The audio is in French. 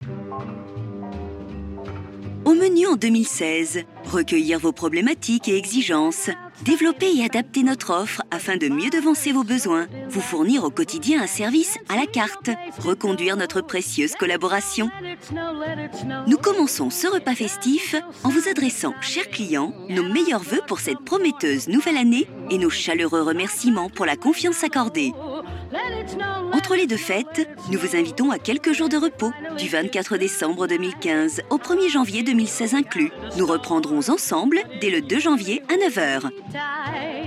Au menu en 2016, recueillir vos problématiques et exigences, développer et adapter notre offre afin de mieux devancer vos besoins, vous fournir au quotidien un service à la carte, reconduire notre précieuse collaboration. Nous commençons ce repas festif en vous adressant, chers clients, nos meilleurs vœux pour cette prometteuse nouvelle année et nos chaleureux remerciements pour la confiance accordée. Entre les deux fêtes, nous vous invitons à quelques jours de repos, du 24 décembre 2015 au 1er janvier 2016 inclus. Nous reprendrons ensemble dès le 2 janvier à 9 h.